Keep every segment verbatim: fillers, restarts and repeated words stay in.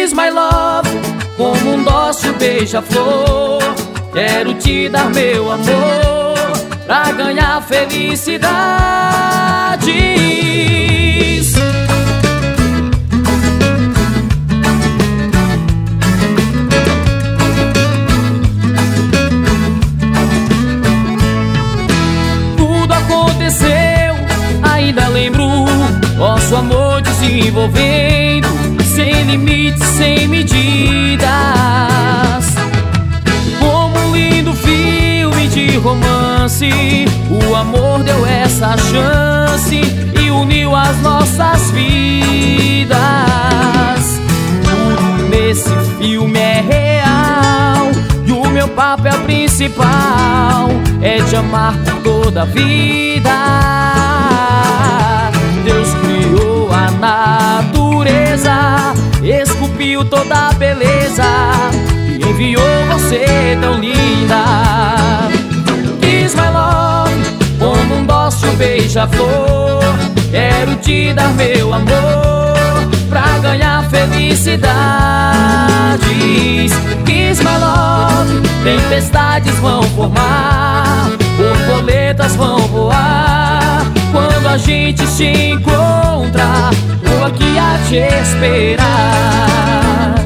Kiss my love, como um dócil beija-flor. Quero te dar meu amor pra ganhar felicidades. Tudo aconteceu, ainda lembro, nosso amor desenvolvendo, sem limites, sem medidas. Como um lindo filme de romance, o amor deu essa chance e uniu as nossas vidas. Tudo nesse filme é real e o meu papel principal é de amar por toda a vida. Deus criou a natureza, esculpiu toda a beleza e enviou você tão linda. Kiss my love, como um dócil beija-flor. Quero te dar meu amor pra ganhar felicidades. Kiss my love, tempestades vão formar, borboletas vão voar. Quando a gente se encontra, tô aqui a te esperar.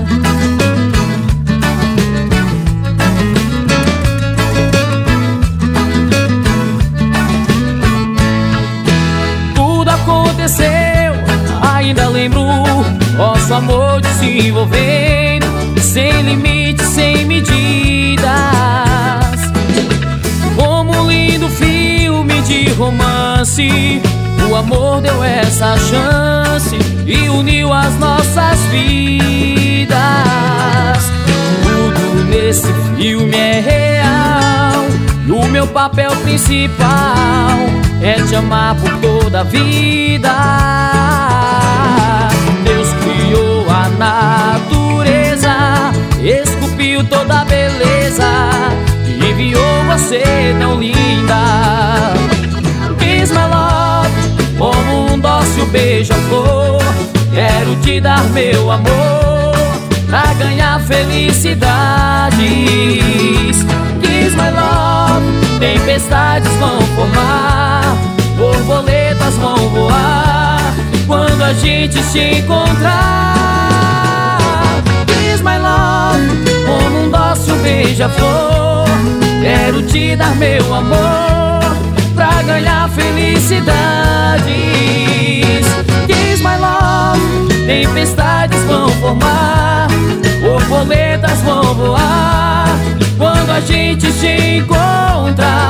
Tudo aconteceu, ainda lembro, nosso amor desenvolvendo, sem limites, sem medidas. Como um lindo filme de romance, o amor deu essa chance e uniu as nossas vidas. Tudo nesse filme é real e o meu papel principal é te amar por toda a vida. Deus criou a natureza, esculpiu toda a beleza e enviou você tão linda. Kiss my love, como um dócil beija-flor. Quero te dar meu amor pra ganhar felicidades. Kiss my love, tempestades vão formar, borboletas vão voar quando a gente se encontrar. Kiss my love, como um dócil beija-flor. Quero te dar meu amor pra ganhar felicidades. Kiss my love, tempestades vão formar, borboletas vão voar quando a gente se encontra.